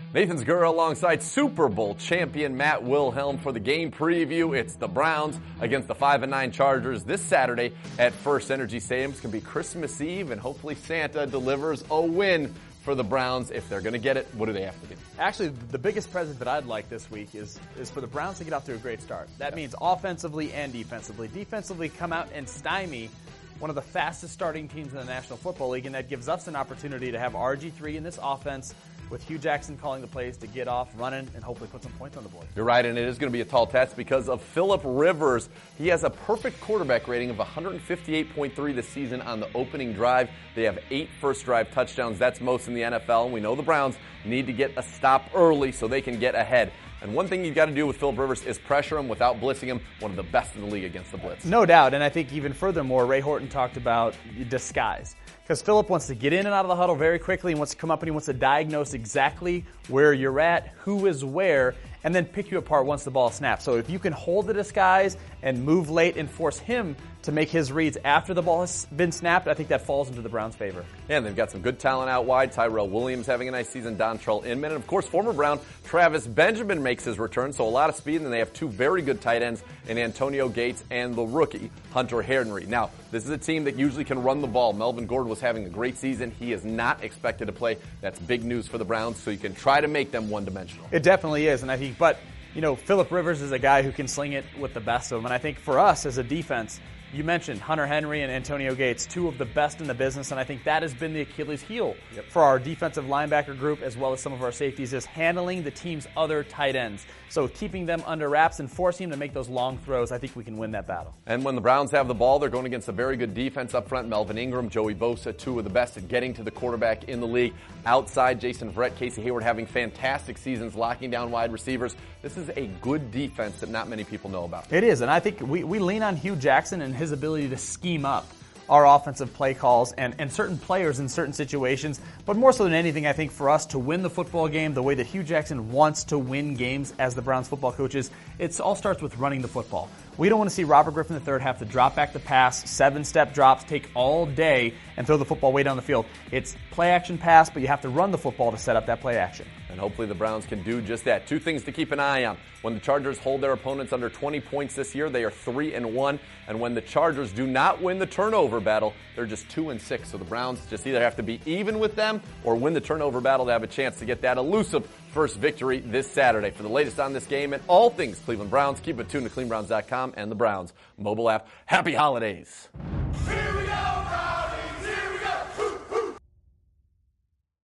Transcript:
Nathan Zgura alongside Super Bowl champion Matt Wilhelm for the game preview. It's the Browns against the 5-9 Chargers this Saturday at First Energy Stadium. It's going to be Christmas Eve, and hopefully Santa delivers a win for the Browns. If they're going to get it, what do they have to do? Actually, the biggest present that I'd like this week is for the Browns to get off to a great start. That means offensively and defensively. Defensively, come out and stymie one of the fastest starting teams in the National Football League, and that gives us an opportunity to have RG3 in this offense with Hugh Jackson calling the plays to get off, running, and hopefully put some points on the board. You're right, and it is going to be a tall task because of Phillip Rivers. He has a perfect quarterback rating of 158.3 this season on the opening drive. They have 8 first-drive touchdowns. That's most in the NFL, and we know the Browns need to get a stop early so they can get ahead. And one thing you've got to do with Phillip Rivers is pressure him without blitzing him, one of the best in the league against the blitz. No doubt, and I think even furthermore, Ray Horton talked about disguise. Because Phillip wants to get in and out of the huddle very quickly and wants to come up and he wants to diagnose exactly where you're at, who is where, and then pick you apart once the ball snaps. So if you can hold the disguise and move late and force him to make his reads after the ball has been snapped, I think that falls into the Browns' favor. Yeah, and they've got some good talent out wide. Tyrell Williams having a nice season, Dontrell Inman, and of course former Brown Travis Benjamin makes his return, so a lot of speed, and then they have 2 very good tight ends in Antonio Gates and the rookie, Hunter Henry. Now, this is a team that usually can run the ball. Melvin Gordon was having a great season. He is not expected to play. That's big news for the Browns, so you can try to make them one-dimensional. It definitely is, and I think, but you know, Phillip Rivers is a guy who can sling it with the best of them. And I think for us as a defense, you mentioned Hunter Henry and Antonio Gates, 2 of the best in the business, and I think that has been the Achilles heel for our defensive linebacker group as well as some of our safeties is handling the team's other tight ends. So keeping them under wraps and forcing them to make those long throws, I think we can win that battle. And when the Browns have the ball, they're going against a very good defense up front. Melvin Ingram, Joey Bosa, 2 of the best at getting to the quarterback in the league. Outside, Jason Verrett, Casey Hayward having fantastic seasons, locking down wide receivers. This is a good defense that not many people know about. It is, and I think we lean on Hugh Jackson and his ability to scheme up our offensive play calls and certain players in certain situations. But more so than anything, I think for us to win the football game the way that Hugh Jackson wants to win games as the Browns football coaches, it all starts with running the football. We don't want to see Robert Griffin III have to drop back the pass, 7-step drops, take all day, and throw the football way down the field. It's play action pass, but you have to run the football to set up that play action. And hopefully the Browns can do just that. 2 things to keep an eye on. When the Chargers hold their opponents under 20 points this year, they are 3-1. And when the Chargers do not win the turnover battle, they're just 2-6. So the Browns just either have to be even with them or win the turnover battle to have a chance to get that elusive first victory this Saturday. For the latest on this game and all things Cleveland Browns, keep it tuned to clevelandbrowns.com and the Browns mobile app. Happy holidays.